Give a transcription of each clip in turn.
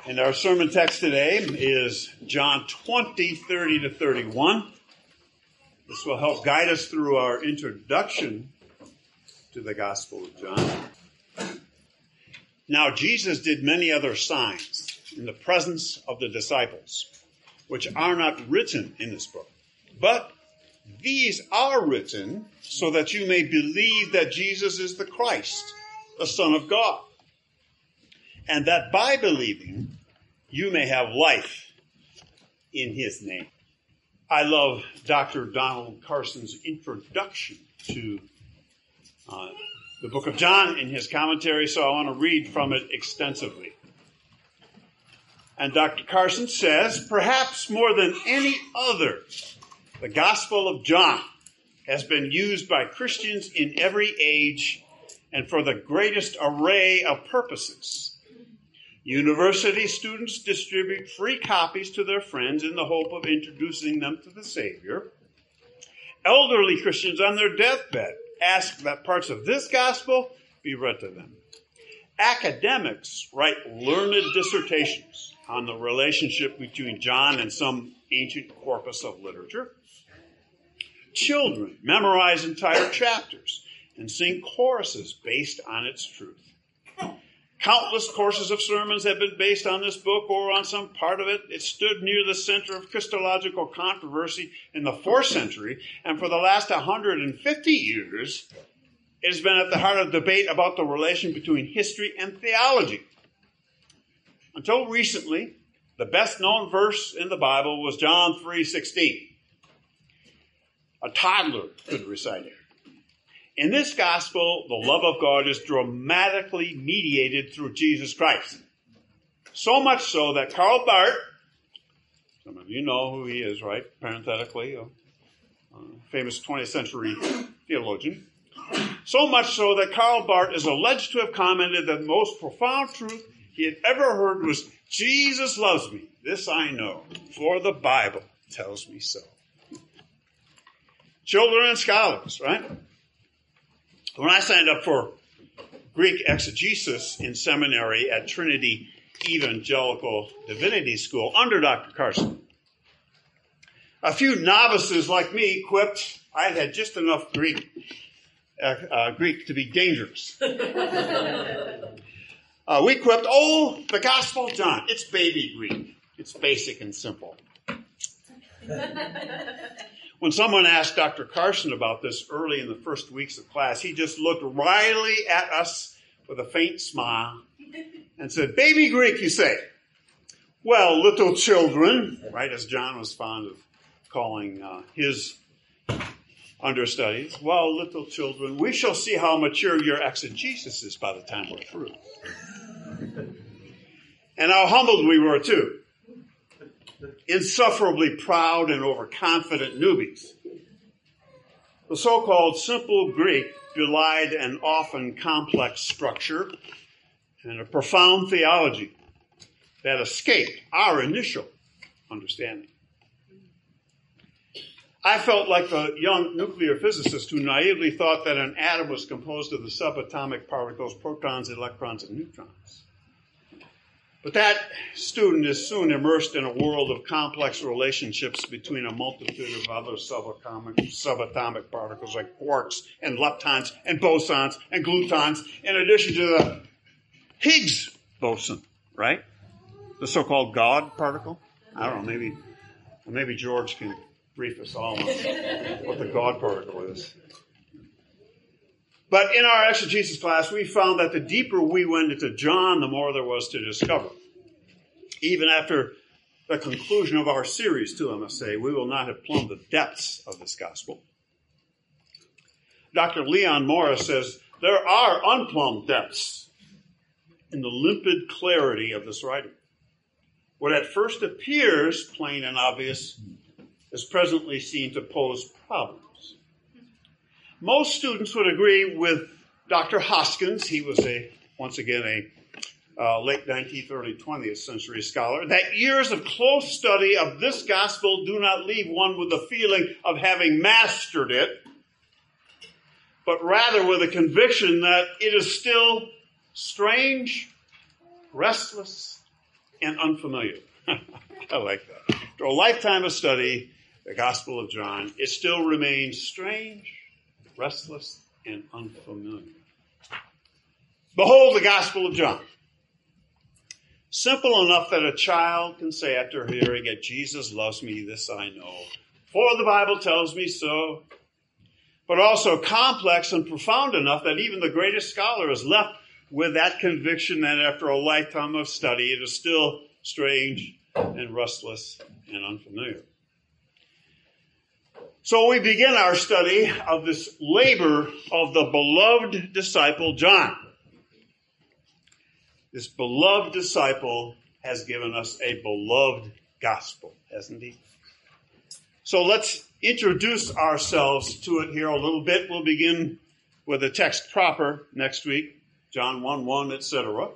And our sermon text today is John 20, 30 to 31. This will help guide us through our introduction to the Gospel of John. Now, Jesus did many other signs in the presence of the disciples, which are not written in this book. But these are written so that you may believe that Jesus is the Christ, the Son of God, and that by believing you may have life in his name. I love Dr. Donald Carson's introduction to the book of John in his commentary, so I want to read from it extensively. And Dr. Carson says, perhaps more than any other, the Gospel of John has been used by Christians in every age and for the greatest array of purposes. University students distribute free copies to their friends in the hope of introducing them to the Savior. Elderly Christians on their deathbed ask that parts of this gospel be read to them. Academics write learned dissertations on the relationship between John and some ancient corpus of literature. Children memorize entire chapters and sing choruses based on its truth. Countless courses of sermons have been based on this book or on some part of it. It stood near the center of Christological controversy in the 4th century, and for the last 150 years, it has been at the heart of debate about the relation between history and theology. Until recently, the best-known verse in the Bible was John 3:16. A toddler could recite it. In this gospel, the love of God is dramatically mediated through Jesus Christ. So much so that Karl Barth, some of you know who he is, right? Parenthetically, a famous 20th century theologian. So much so that Karl Barth is alleged to have commented that the most profound truth he had ever heard was, Jesus loves me. This I know, for the Bible tells me so. Children and scholars, right? When I signed up for Greek exegesis in seminary at Trinity Evangelical Divinity School under Dr. Carson, a few novices like me quipped I had just enough Greek to be dangerous. We quipped, oh, the Gospel of John, it's baby Greek. It's basic and simple. When someone asked Dr. Carson about this early in the first weeks of class, he just looked wryly at us with a faint smile and said, baby Greek, you say? Well, little children, right, as John was fond of calling his understudies. Well, little children, we shall see how mature your exegesis is by the time we're through. And how humbled we were, too. Insufferably proud and overconfident newbies. The so-called simple Greek belied an often complex structure and a profound theology that escaped our initial understanding. I felt like the young nuclear physicist who naively thought that an atom was composed of the subatomic particles, protons, electrons, and neutrons. But that student is soon immersed in a world of complex relationships between a multitude of other subatomic particles like quarks and leptons and bosons and glutons, in addition to the Higgs boson, right? The so-called God particle. I don't know, maybe George can brief us all on what the God particle is. But in our exegesis class, we found that the deeper we went into John, the more there was to discover. Even after the conclusion of our series, too, I must say, we will not have plumbed the depths of this gospel. Dr. Leon Morris says, there are unplumbed depths in the limpid clarity of this writing. What at first appears plain and obvious is presently seen to pose problems. Most students would agree with Dr. Hoskins. He was once again a late 19th, early 20th century scholar, that years of close study of this gospel do not leave one with the feeling of having mastered it, but rather with a conviction that it is still strange, restless, and unfamiliar. I like that. After a lifetime of study, the Gospel of John, it still remains strange, restless, and unfamiliar. Behold the Gospel of John. Simple enough that a child can say after hearing it, Jesus loves me, this I know, for the Bible tells me so. But also complex and profound enough that even the greatest scholar is left with that conviction that after a lifetime of study, it is still strange and restless and unfamiliar. So we begin our study of this labor of the beloved disciple John. This beloved disciple has given us a beloved gospel, hasn't he? So let's introduce ourselves to it here a little bit. We'll begin with the text proper next week, John 1:1, etc.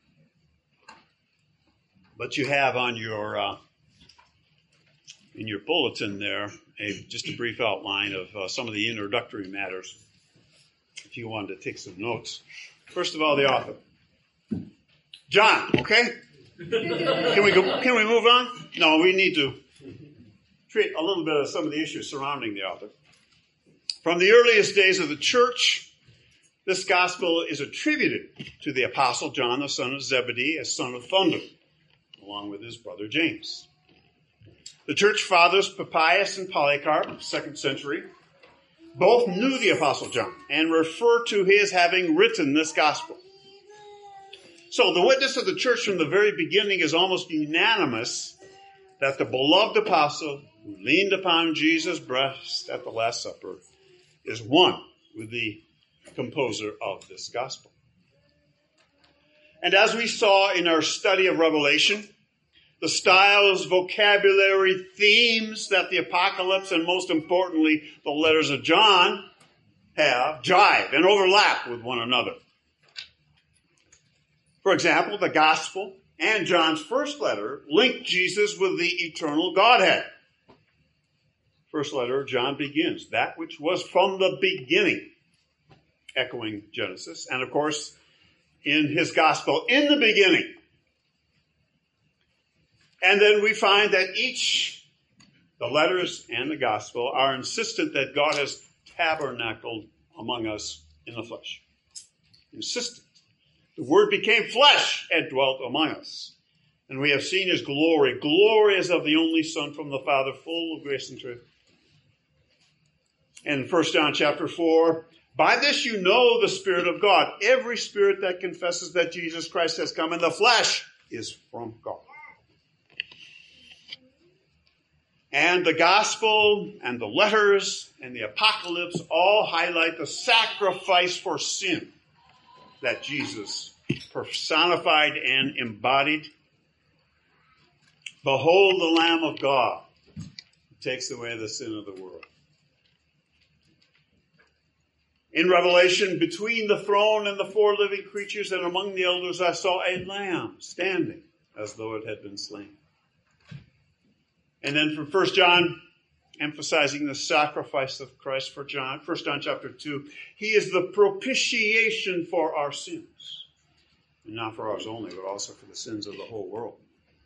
But you have on your in your bulletin there just a brief outline of some of the introductory matters, if you wanted to take some notes. First of all, the author. John, okay? Can we move on? No, we need to treat a little bit of some of the issues surrounding the author. From the earliest days of the church, this gospel is attributed to the apostle John, the son of Zebedee, as son of thunder, along with his brother James. The church fathers, Papias and Polycarp, 2nd century, both knew the apostle John and refer to his having written this gospel. So the witness of the church from the very beginning is almost unanimous that the beloved apostle who leaned upon Jesus' breast at the Last Supper is one with the composer of this gospel. And as we saw in our study of Revelation, the styles, vocabulary, themes that the apocalypse and most importantly the letters of John have jive and overlap with one another. For example, the gospel and John's first letter link Jesus with the eternal Godhead. First letter of John begins, that which was from the beginning, echoing Genesis. And of course, in his gospel, in the beginning. And then we find that each, the letters and the gospel, are insistent that God has tabernacled among us in the flesh. Insistent. The Word became flesh and dwelt among us. And we have seen his glory. Glory as of the only Son from the Father, full of grace and truth. And in 1 John chapter 4, by this you know the Spirit of God. Every spirit that confesses that Jesus Christ has come in the flesh is from God. And the gospel and the letters and the apocalypse all highlight the sacrifice for sin that Jesus personified and embodied. Behold the Lamb of God who takes away the sin of the world. In Revelation, between the throne and the four living creatures and among the elders, I saw a lamb standing as though it had been slain. And then from 1 John, emphasizing the sacrifice of Christ for John, 1 John chapter 2, he is the propitiation for our sins. And not for ours only, but also for the sins of the whole world.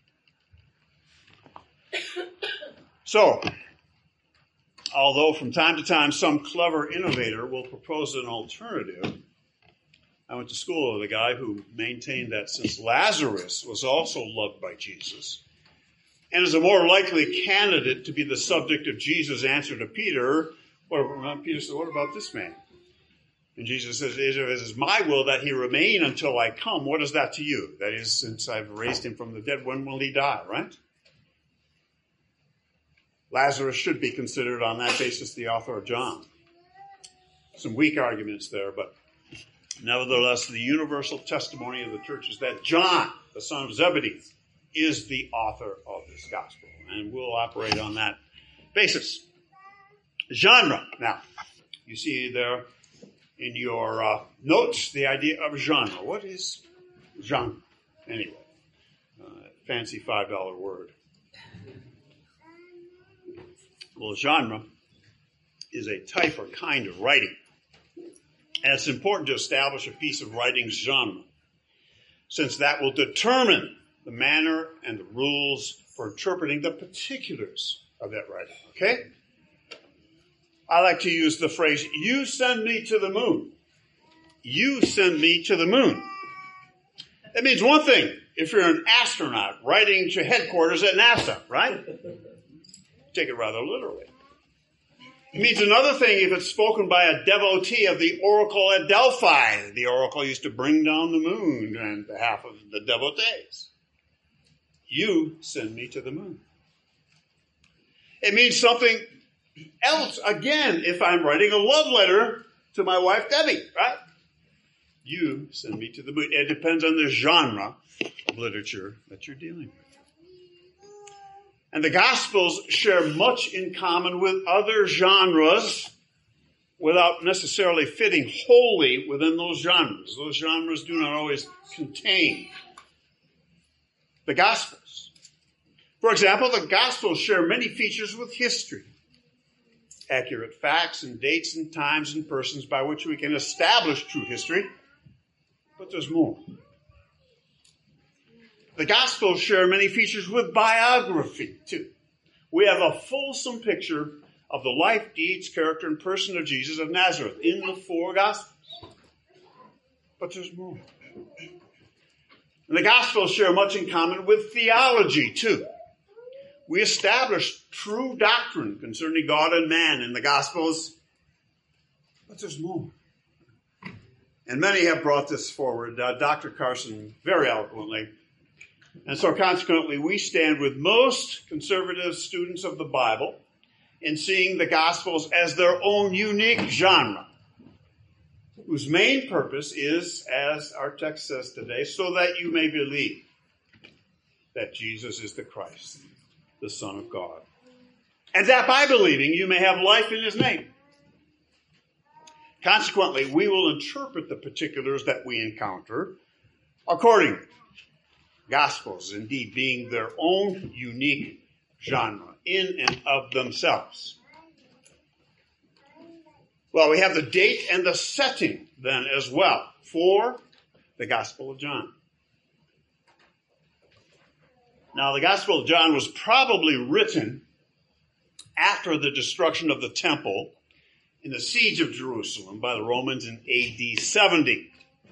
So, although from time to time some clever innovator will propose an alternative, I went to school with a guy who maintained that since Lazarus was also loved by Jesus, and is a more likely candidate to be the subject of Jesus' answer to Peter, Peter said, what about this man? And Jesus says, it is my will that he remain until I come. What is that to you? That is, since I've raised him from the dead, when will he die, right? Lazarus should be considered on that basis the author of John. Some weak arguments there, but nevertheless, the universal testimony of the church is that John, the son of Zebedee, is the author of this gospel. And we'll operate on that basis. Genre. Now, you see there in your notes the idea of genre. What is genre? Anyway, fancy $5 word. Well, genre is a type or kind of writing. And it's important to establish a piece of writing's genre, since that will determine the manner and the rules for interpreting the particulars of that writing. Okay? I like to use the phrase, you send me to the moon. You send me to the moon. That means one thing, if you're an astronaut writing to headquarters at NASA, right? Take it rather literally. It means another thing if it's spoken by a devotee of the oracle at Delphi. The oracle used to bring down the moon on behalf of the devotees. You send me to the moon. It means something else, again, if I'm writing a love letter to my wife, Debbie, right? You send me to the moon. It depends on the genre of literature that you're dealing with. And the Gospels share much in common with other genres without necessarily fitting wholly within those genres. Those genres do not always contain the Gospels. For example, the Gospels share many features with history. Accurate facts and dates and times and persons by which we can establish true history. But there's more. The Gospels share many features with biography, too. We have a fulsome picture of the life, deeds, character, and person of Jesus of Nazareth in the four Gospels. But there's more. And the Gospels share much in common with theology, too. We establish true doctrine concerning God and man in the Gospels. But there's more. And many have brought this forward. Dr. Carson very eloquently. And so consequently, we stand with most conservative students of the Bible in seeing the Gospels as their own unique genre, whose main purpose is, as our text says today, so that you may believe that Jesus is the Christ, the Son of God, and that by believing you may have life in his name. Consequently, we will interpret the particulars that we encounter accordingly. Gospels, indeed, being their own unique genre in and of themselves. Well, we have the date and the setting then as well for the Gospel of John. Now, the Gospel of John was probably written after the destruction of the temple in the siege of Jerusalem by the Romans in AD 70.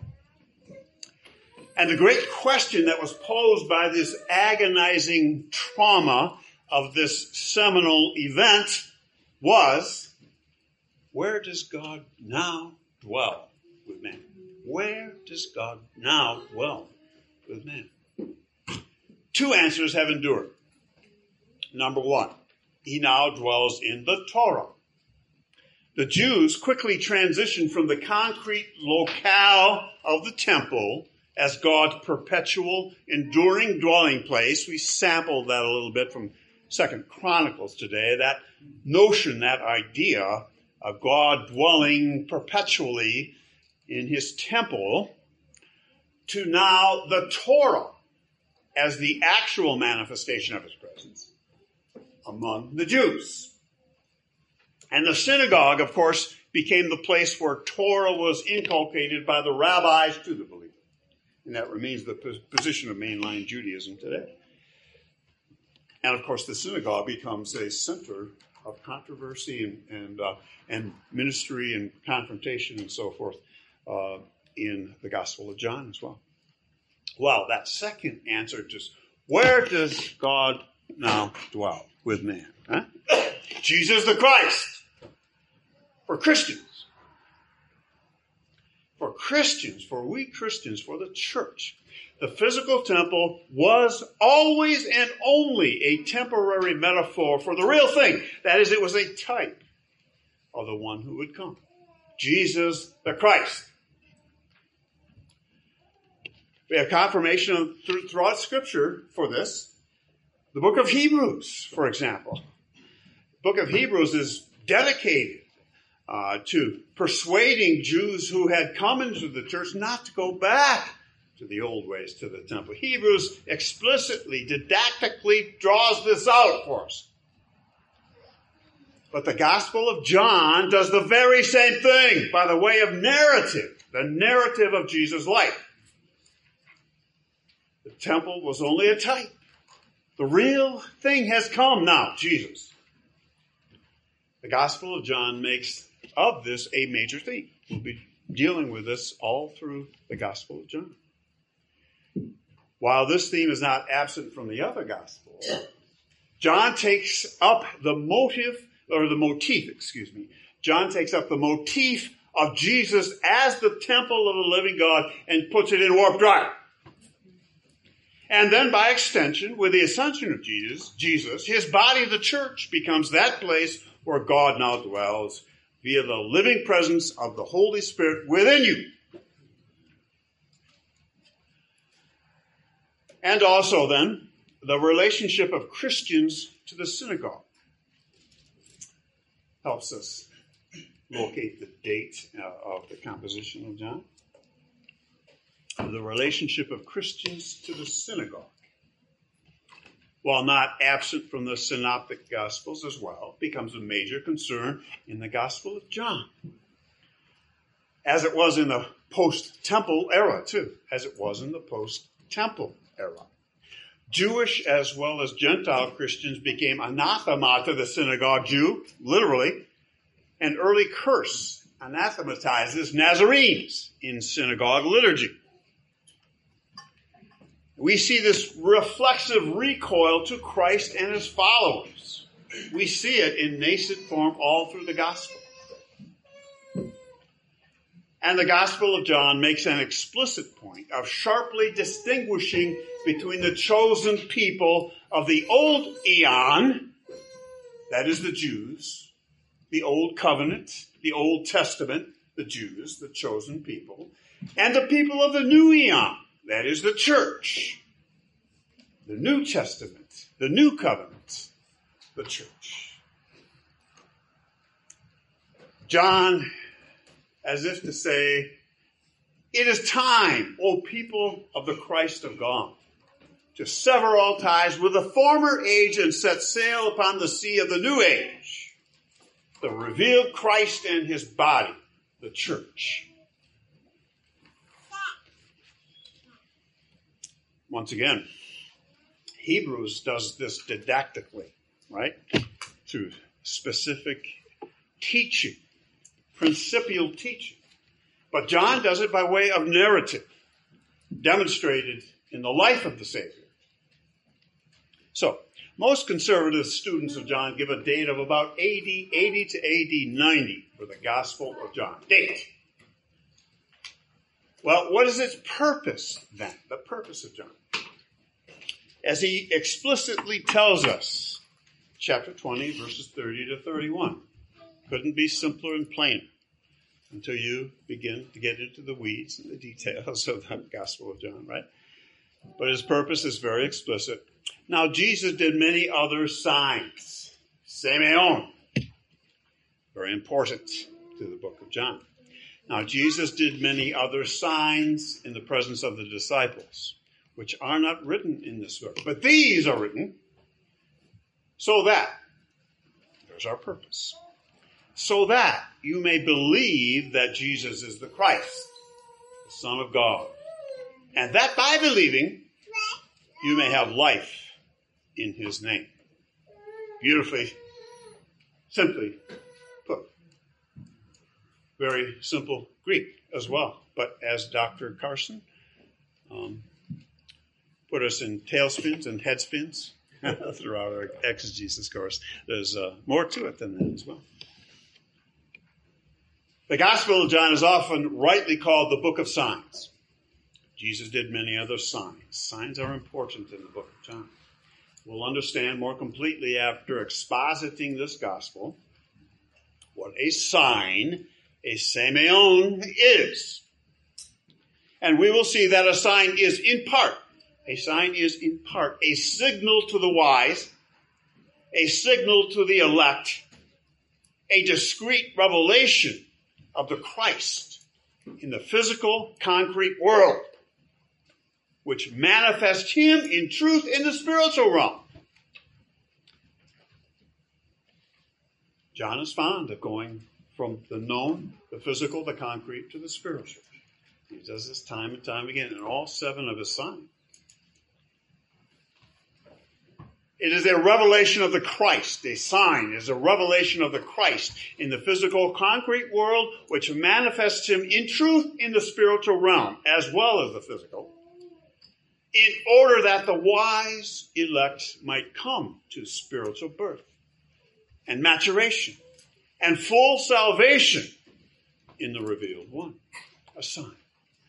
And the great question that was posed by this agonizing trauma of this seminal event was, where does God now dwell with man? Where does God now dwell with man? Two answers have endured. Number one, he now dwells in the Torah. The Jews quickly transitioned from the concrete locale of the temple as God's perpetual, enduring dwelling place. We sampled that a little bit from 2 Chronicles today, that notion, that idea of God dwelling perpetually in his temple, to now the Torah as the actual manifestation of his presence among the Jews. And the synagogue, of course, became the place where Torah was inculcated by the rabbis to the believer. And that remains the position of mainline Judaism today. And of course, the synagogue becomes a center of controversy and ministry and confrontation and so forth in the Gospel of John as well. Well, that second answer just, where does God now dwell with man? Huh? Jesus the Christ. For Christians. For Christians, for we Christians, for the church, the physical temple was always and only a temporary metaphor for the real thing. That is, it was a type of the one who would come. Jesus the Christ. We have confirmation throughout Scripture for this. The book of Hebrews, for example. The book of Hebrews is dedicated to persuading Jews who had come into the church not to go back to the old ways, to the temple. Hebrews explicitly, didactically draws this out for us. But the Gospel of John does the very same thing by the way of narrative, the narrative of Jesus' life. The temple was only a type. The real thing has come now, Jesus. The Gospel of John makes of this a major theme. We'll be dealing with this all through the Gospel of John. While this theme is not absent from the other Gospels, John takes up the motif. John takes up the motif of Jesus as the temple of the living God and puts it in warp drive. And then by extension, with the ascension of Jesus, his body, the church, becomes that place where God now dwells via the living presence of the Holy Spirit within you. And also then, the relationship of Christians to the synagogue helps us locate the date of the composition of John. The relationship of Christians to the synagogue, while not absent from the synoptic Gospels as well, becomes a major concern in the Gospel of John. As it was in the post-temple era, too. As it was in the post-temple era. Jewish as well as Gentile Christians became anathema to the synagogue Jew, literally. An early curse anathematizes Nazarenes in synagogue liturgy. We see this reflexive recoil to Christ and his followers. We see it in nascent form all through the gospel. And the Gospel of John makes an explicit point of sharply distinguishing between the chosen people of the old eon, that is the Jews, the old covenant, the Old Testament, the Jews, the chosen people, and the people of the new eon, that is the church, the New Testament, the New Covenant, the church. John, as if to say, it is time, O people of the Christ of God, to sever all ties with the former age and set sail upon the sea of the new age, the revealed Christ and his body, the church. Once again, Hebrews does this didactically, right? Through specific teaching, principial teaching. But John does it by way of narrative, demonstrated in the life of the Savior. So, most conservative students of John give a date of about AD 80 to AD 90 for the Gospel of John. Date. Well, what is its purpose then? The purpose of John. As he explicitly tells us, chapter 20, verses 30 to 31. Couldn't be simpler and plainer until you begin to get into the weeds and the details of the Gospel of John, right? But his purpose is very explicit. Now, Jesus did many other signs. Semeion. Very important to the book of John. Now, Jesus did many other signs in the presence of the disciples, which are not written in this book. But these are written so that, there's our purpose, so that you may believe that Jesus is the Christ, the Son of God, and that by believing, you may have life in his name. Beautifully, simply put. Very simple Greek as well. But as Dr. Carson put us in tailspins and headspins throughout our exegesis course, there's more to it than that as well. The Gospel of John is often rightly called the book of signs. Jesus did many other signs. Signs are important in the book of John. We'll understand more completely after expositing this gospel what a sign, a semeion, is. And we will see that a sign is in part a signal to the wise, a signal to the elect, a discrete revelation of the Christ in the physical, concrete world, which manifests him in truth in the spiritual realm. John is fond of going from the known, the physical, the concrete, to the spiritual. He does this time and time again in all 7 of his signs. It is a revelation of the Christ. A sign is a revelation of the Christ in the physical, concrete world, which manifests him in truth in the spiritual realm, as well as the physical, in order that the wise elect might come to spiritual birth and maturation and full salvation in the revealed one. A sign.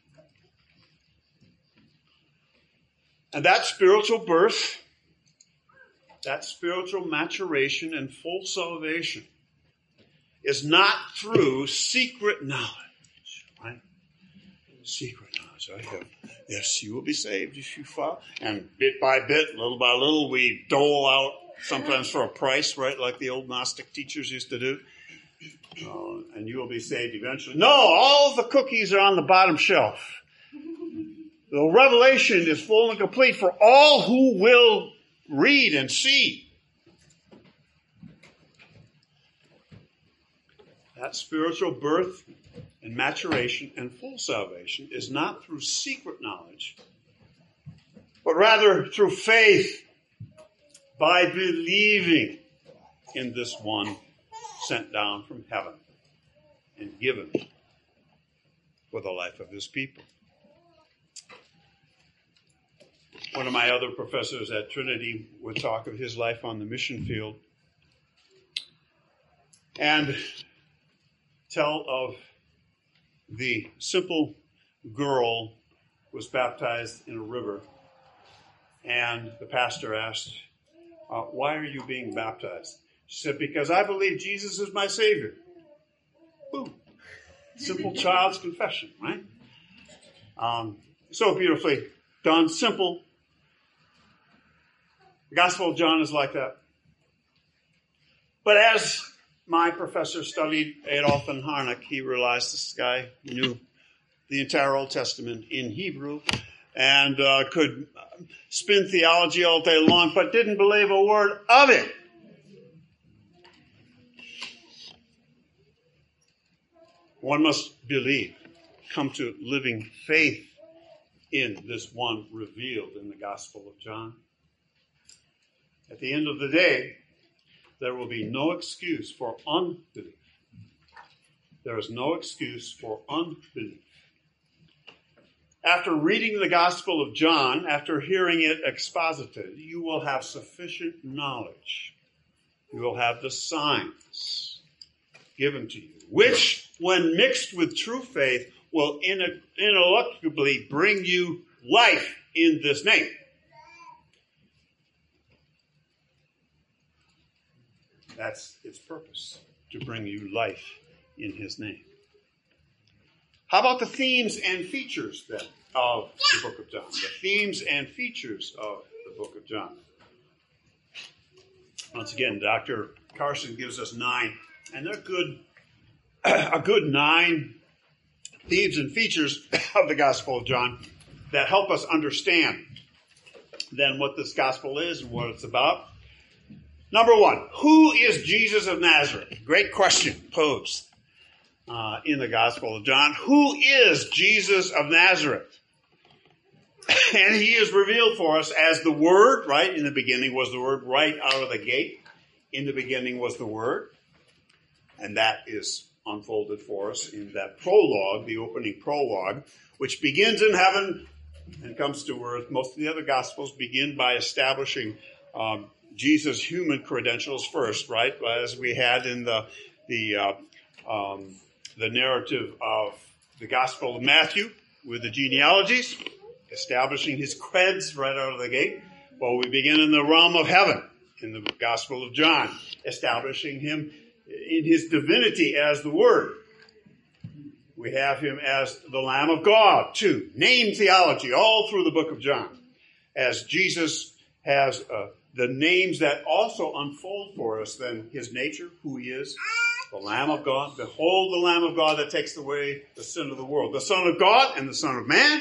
And that spiritual birth, that spiritual maturation and full salvation is not through secret knowledge, right? Secret knowledge. Yes, you will be saved if you follow. And bit by bit, little by little, we dole out, sometimes for a price, right? Like the old Gnostic teachers used to do. And you will be saved eventually. No, all the cookies are on the bottom shelf. The revelation is full and complete for all who will read and see. That spiritual birth and maturation and full salvation is not through secret knowledge, but rather through faith, by believing in this one sent down from heaven and given for the life of his people. One of my other professors at Trinity would talk of his life on the mission field and tell of the simple girl who was baptized in a river, and the pastor asked, why are you being baptized? She said, because I believe Jesus is my Savior. Boom. Simple child's confession, right? So beautifully done, simple. The Gospel of John is like that. But as my professor studied Adolf and Harnack, he realized this guy knew the entire Old Testament in Hebrew and could spin theology all day long, but didn't believe a word of it. One must believe, come to living faith in this one revealed in the Gospel of John. At the end of the day, there will be no excuse for unbelief. There is no excuse for unbelief. After reading the Gospel of John, after hearing it exposited, you will have sufficient knowledge. You will have the signs given to you, which, when mixed with true faith, will ineluctably bring you life in this name. That's its purpose, to bring you life in his name. How about the themes and features, then, of the book of John? The themes and features of the book of John. Once again, Dr. Carson gives us 9, and they're good, a good 9 themes and features of the Gospel of John that help us understand then what this gospel is and what it's about. Number 1, who is Jesus of Nazareth? Great question posed in the Gospel of John. Who is Jesus of Nazareth? And he is revealed for us as the Word, right? In the beginning was the Word, right out of the gate. In the beginning was the Word. And that is unfolded for us in that prologue, the opening prologue, which begins in heaven and comes to earth. Most of the other Gospels begin by establishing Jesus' human credentials first, right? As we had in the narrative of the Gospel of Matthew with the genealogies, establishing his creds right out of the gate. Well, we begin in the realm of heaven in the Gospel of John, establishing him in his divinity as the Word. We have him as the Lamb of God, too. Name theology all through the book of John, as Jesus has the names that also unfold for us then his nature, who he is, the Lamb of God. Behold the Lamb of God that takes away the sin of the world. The Son of God and the Son of Man.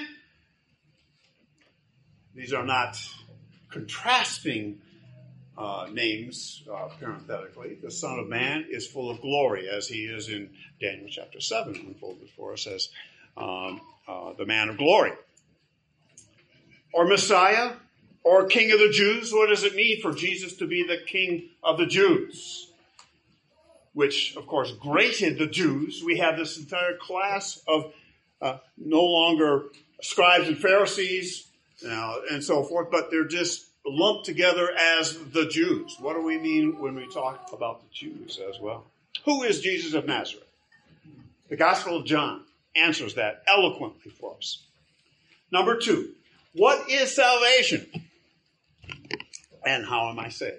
These are not contrasting names, parenthetically. The Son of Man is full of glory, as he is in Daniel chapter 7, unfolded for us as the man of glory. Or Messiah, or King of the Jews. What does it mean for Jesus to be the King of the Jews? Which, of course, grated the Jews. We have this entire class of no longer scribes and Pharisees and so forth, but they're just lumped together as the Jews. What do we mean when we talk about the Jews as well? Who is Jesus of Nazareth? The Gospel of John answers that eloquently for us. Number 2, what is salvation? And how am I saved?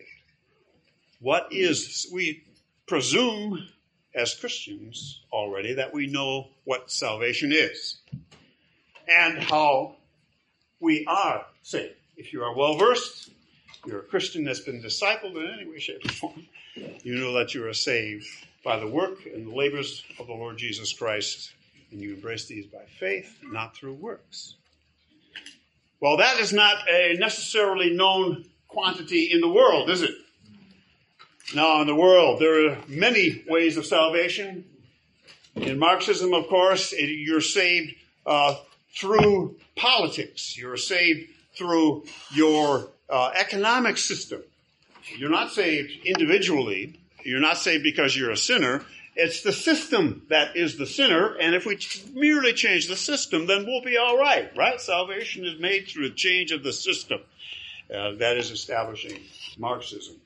We presume as Christians already that we know what salvation is and how we are saved. If you are well-versed, you're a Christian that's been discipled in any way, shape, or form, you know that you are saved by the work and the labors of the Lord Jesus Christ, and you embrace these by faith, not through works. Well, that is not a necessarily known quantity in the world, is it? Now, in the world, there are many ways of salvation. In Marxism, of course, you're saved through politics. You're saved through your economic system. You're not saved individually. You're not saved because you're a sinner. It's the system that is the sinner, and if we merely change the system, then we'll be all right, right? Salvation is made through a change of the system. That is establishing Marxism.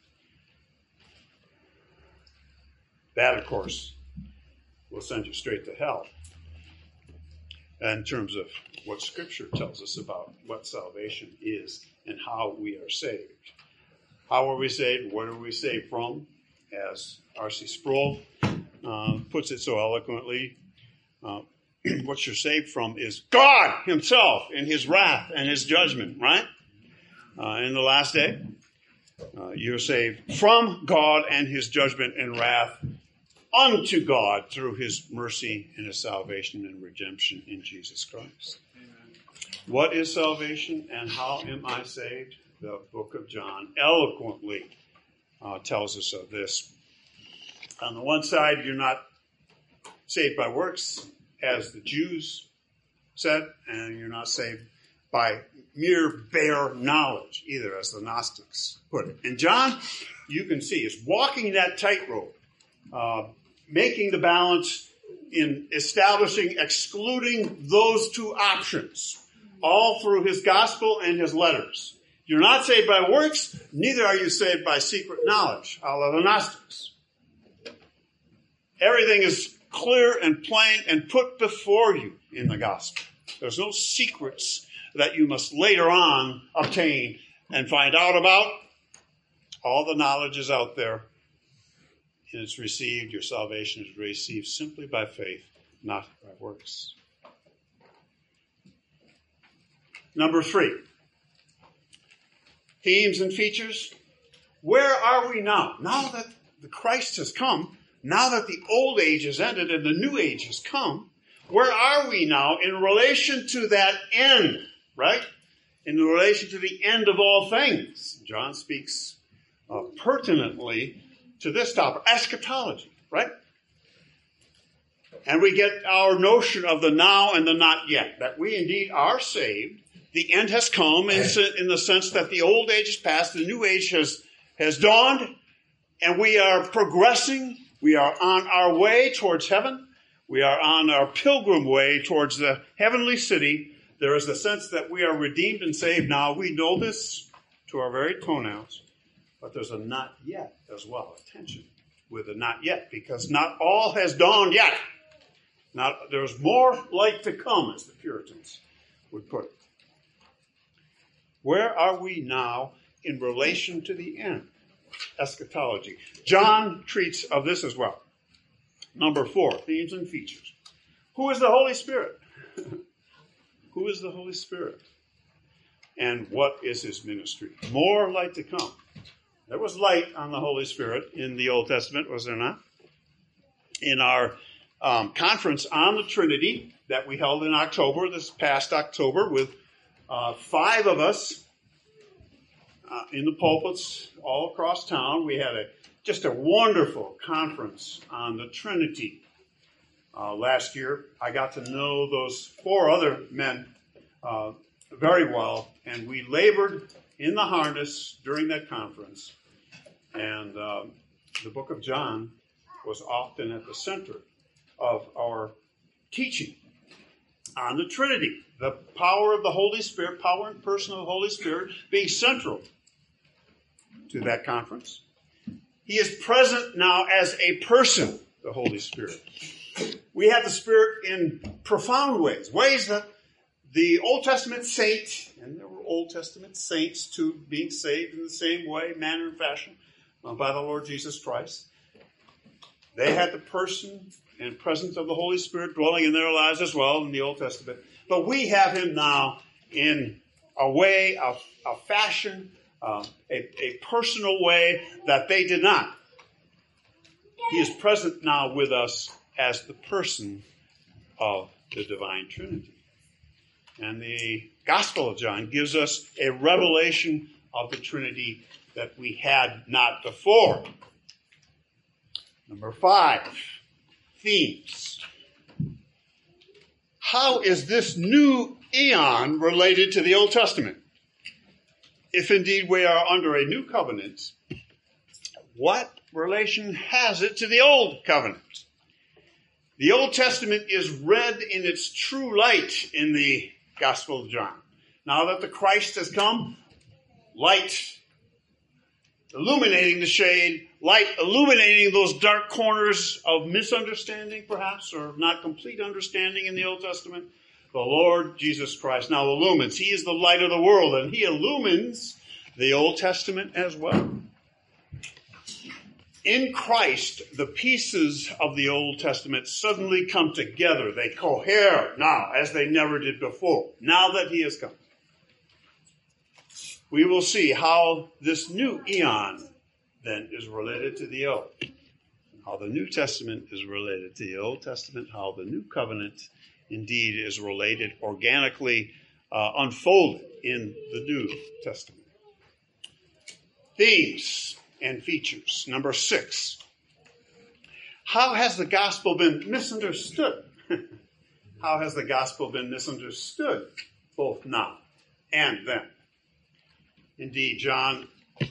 That, of course, will send you straight to hell in terms of what Scripture tells us about what salvation is and how we are saved. How are we saved? What are we saved from? As R.C. Sproul puts it so eloquently, what you're saved from is God himself and his wrath and his judgment, right? In the last day, you're saved from God and his judgment and wrath unto God through his mercy and his salvation and redemption in Jesus Christ. Amen. What is salvation and how am I saved? The book of John eloquently tells us of this. On the one side, you're not saved by works, as the Jews said, and you're not saved by mere bare knowledge, either, as the Gnostics put it. And John, you can see, is walking that tightrope, making the balance in establishing, excluding those two options, all through his gospel and his letters. You're not saved by works, neither are you saved by secret knowledge, a la the Gnostics. Everything is clear and plain and put before you in the gospel. There's no secrets that you must later on obtain and find out about. All the knowledge is out there. And it's received, your salvation is received simply by faith, not by works. Number 3, themes and features. Where are we now? Now that the Christ has come, now that the old age has ended and the new age has come, where are we now in relation to that end, right? In relation to the end of all things. John speaks pertinently to this topic, eschatology, right? And we get our notion of the now and the not yet, that we indeed are saved. The end has come in the sense that the old age has passed, the new age has dawned, and we are progressing. We are on our way towards heaven. We are on our pilgrim way towards the heavenly city. There is a sense that we are redeemed and saved now. We know this to our very toenails. But there's a not yet as well. Attention with a not yet, because not all has dawned yet. There's more light to come, as the Puritans would put it. Where are we now in relation to the end? Eschatology. John treats of this as well. Number 4, themes and features. Who is the Holy Spirit? Who is the Holy Spirit? And what is his ministry? More light to come. There was light on the Holy Spirit in the Old Testament, was there not? In our conference on the Trinity that we held in October, this past October, with 5 of us in the pulpits all across town, we had just a wonderful conference on the Trinity. Last year, I got to know those 4 other men very well, and we labored in the harness during that conference. And the book of John was often at the center of our teaching on the Trinity. The power of the Holy Spirit, power and person of the Holy Spirit being central to that conference. He is present now as a person, the Holy Spirit. We have the Spirit in profound ways that the Old Testament saint, and there were Old Testament saints too, being saved in the same way, manner, and fashion by the Lord Jesus Christ. They had the person and presence of the Holy Spirit dwelling in their lives as well in the Old Testament. But we have him now in a way, a fashion, a personal way that they did not. He is present now with us as the person of the divine Trinity. And the Gospel of John gives us a revelation of the Trinity that we had not before. Number 5, themes. How is this new eon related to the Old Testament? If indeed we are under a new covenant, what relation has it to the Old Covenant? The Old Testament is read in its true light in the Gospel of John. Now that the Christ has come, light illuminating the shade, light illuminating those dark corners of misunderstanding perhaps, or not complete understanding in the Old Testament, the Lord Jesus Christ now illumines. He is the light of the world, and he illumines the Old Testament as well. In Christ, the pieces of the Old Testament suddenly come together. They cohere now as they never did before, now that he has come. We will see how this new eon then is related to the Old. How the New Testament is related to the Old Testament, how the New Covenant indeed is related, organically unfolded in the New Testament. Themes and features. Number 6. How has the gospel been misunderstood? How has the gospel been misunderstood both now and then? Indeed, John,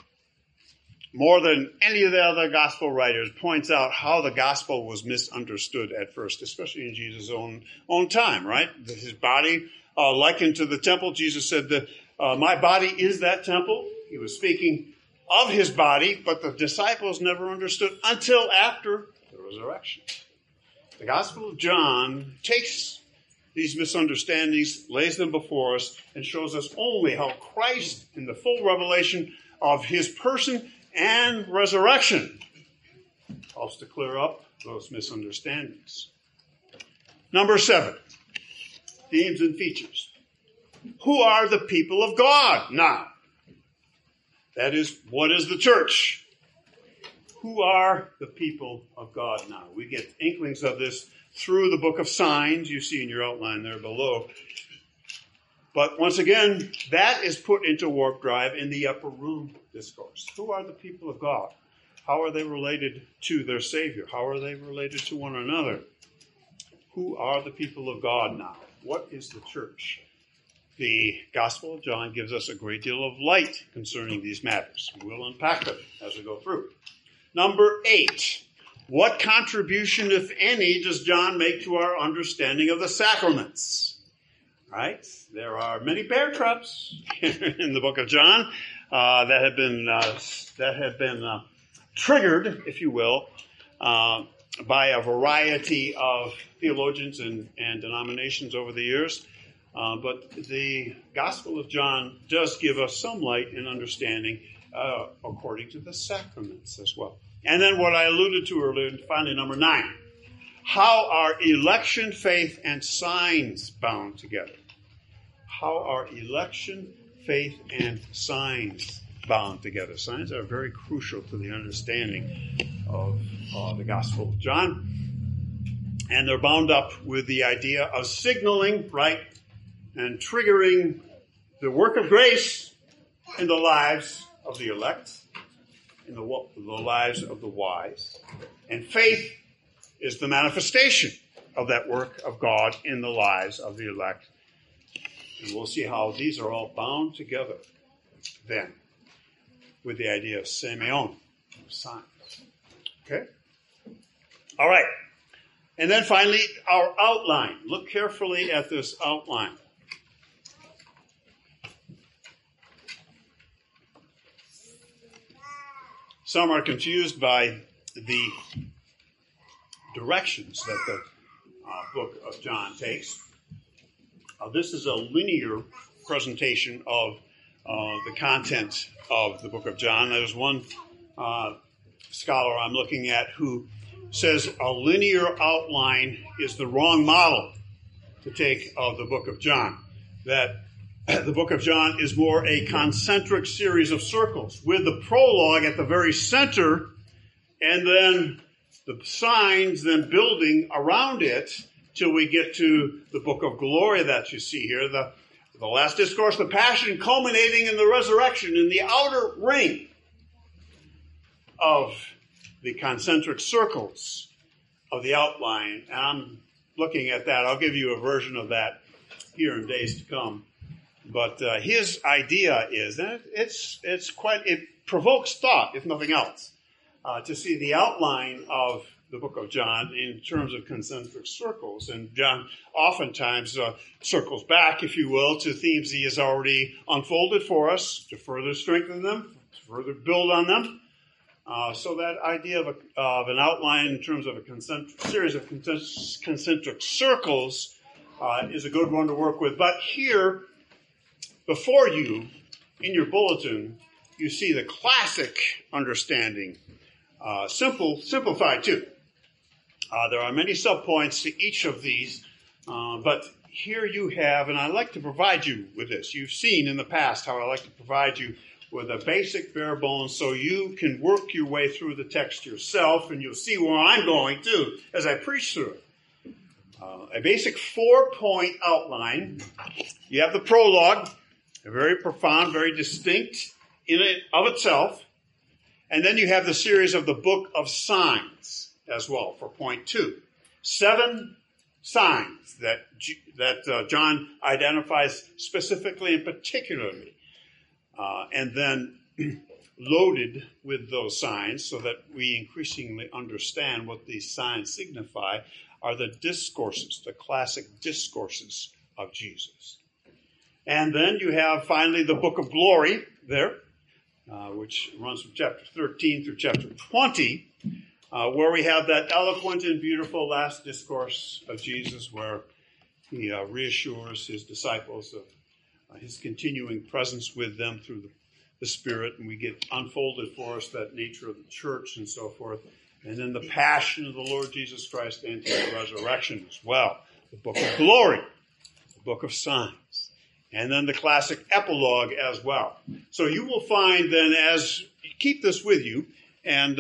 more than any of the other gospel writers, points out how the gospel was misunderstood at first, especially in Jesus' own time, right? His body likened to the temple. Jesus said that my body is that temple. He was speaking of his body, but the disciples never understood until after the resurrection. The Gospel of John takes these misunderstandings, lays them before us, and shows us only how Christ, in the full revelation of his person and resurrection, helps to clear up those misunderstandings. Number 7, themes and features. Who are the people of God now? That is, what is the church? Who are the people of God now? We get inklings of this through the book of signs, you see in your outline there below. But once again, that is put into warp drive in the upper room discourse. Who are the people of God? How are they related to their Savior? How are they related to one another? Who are the people of God now? What is the church? The Gospel of John gives us a great deal of light concerning these matters. We'll unpack them as we go through. Number 8. What contribution, if any, does John make to our understanding of the sacraments? Right? There are many bear traps in the book of John that have been triggered, if you will, by a variety of theologians and denominations over the years. But the Gospel of John does give us some light and understanding according to the sacraments as well. And then what I alluded to earlier, finally, number 9. How are election, faith, and signs bound together? How are election, faith, and signs bound together? Signs are very crucial to the understanding of the Gospel of John. And they're bound up with the idea of signaling, right, and triggering the work of grace in the lives of the elect, in the lives of the wise. And faith is the manifestation of that work of God in the lives of the elect. And we'll see how these are all bound together then with the idea of semeion, signs. Okay? All right. And then finally, our outline. Look carefully at this outline. Some are confused by the directions that the book of John takes. This is a linear presentation of the content of the book of John. There's one scholar I'm looking at who says a linear outline is the wrong model to take of the book of John. That the book of John is more a concentric series of circles with the prologue at the very center and then the signs then building around it till we get to the book of glory that you see here. The last discourse, the passion culminating in the resurrection in the outer ring of the concentric circles of the outline. And I'm looking at that. I'll give you a version of that here in days to come. But his idea is that it provokes thought, if nothing else, to see the outline of the book of John in terms of concentric circles. And John oftentimes circles back, if you will, to themes he has already unfolded for us to further strengthen them, to further build on them. So that idea of an outline in terms of a series of concentric circles is a good one to work with. But here, before you, in your bulletin, you see the classic understanding, simplified too. There are many subpoints to each of these, but here you have, and I like to provide you with this. You've seen in the past how I like to provide you with a basic bare bones so you can work your way through the text yourself, and you'll see where I'm going too as I preach through it. A basic 4-point outline. You have the prologue, very profound, very distinct in it of itself. And then you have the series of the book of signs as well for point 2. 7 signs that John identifies specifically and particularly. And then loaded with those signs so that we increasingly understand what these signs signify are the discourses, the classic discourses of Jesus. And then you have finally the book of glory there, which runs from chapter 13 through chapter 20, where we have that eloquent and beautiful last discourse of Jesus where he reassures his disciples of his continuing presence with them through the Spirit, and we get unfolded for us that nature of the church and so forth. And then the passion of the Lord Jesus Christ and his resurrection as well. The book of glory, the book of signs, and then the classic epilogue as well. So you will find then as you keep this with you, and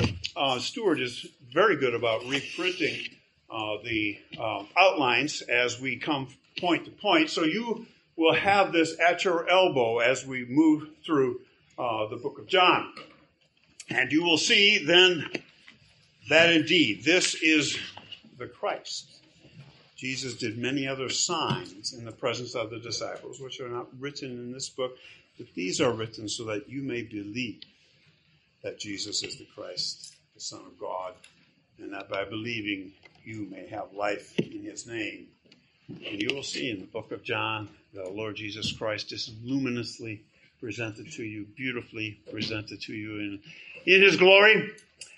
Stuart is very good about reprinting the outlines as we come point to point. So you will have this at your elbow as we move through the book of John. And you will see then that indeed this is the Christ. Jesus did many other signs in the presence of the disciples, which are not written in this book, but these are written so that you may believe that Jesus is the Christ, the Son of God, and that by believing you may have life in his name. And you will see in the book of John, the Lord Jesus Christ is luminously presented to you, beautifully presented to you in his glory.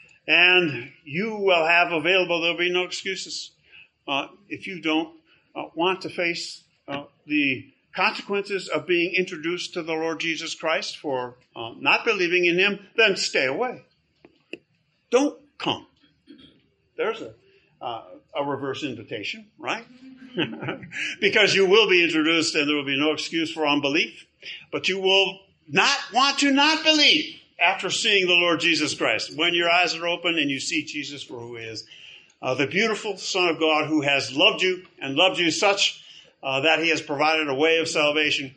And you will have available, there'll be no excuses. If you don't want to face the consequences of being introduced to the Lord Jesus Christ for not believing in him, then stay away. Don't come. There's a reverse invitation, right? Because you will be introduced and there will be no excuse for unbelief. But you will not want to not believe after seeing the Lord Jesus Christ. When your eyes are open and you see Jesus for who he is, the beautiful Son of God who has loved you and loved you such that he has provided a way of salvation.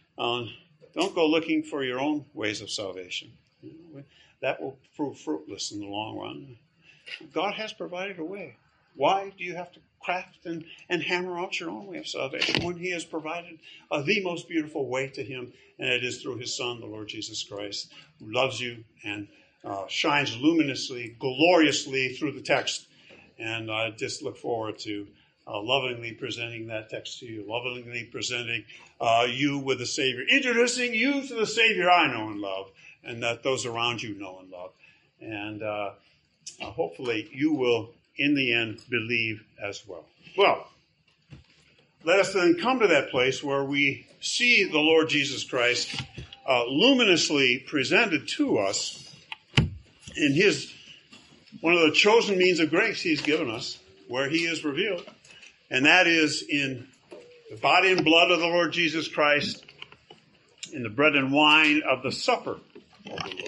Don't go looking for your own ways of salvation. That will prove fruitless in the long run. God has provided a way. Why do you have to craft and hammer out your own way of salvation when he has provided the most beautiful way to him, and it is through his Son, the Lord Jesus Christ, who loves you and shines luminously, gloriously through the text. And I just look forward to lovingly presenting that text to you, lovingly presenting you with the Savior, introducing you to the Savior I know and love, and that those around you know and love. And hopefully you will, in the end, believe as well. Well, let us then come to that place where we see the Lord Jesus Christ luminously presented to us in his one of the chosen means of grace he's given us, where he is revealed. And that is in the body and blood of the Lord Jesus Christ, in the bread and wine of the supper of the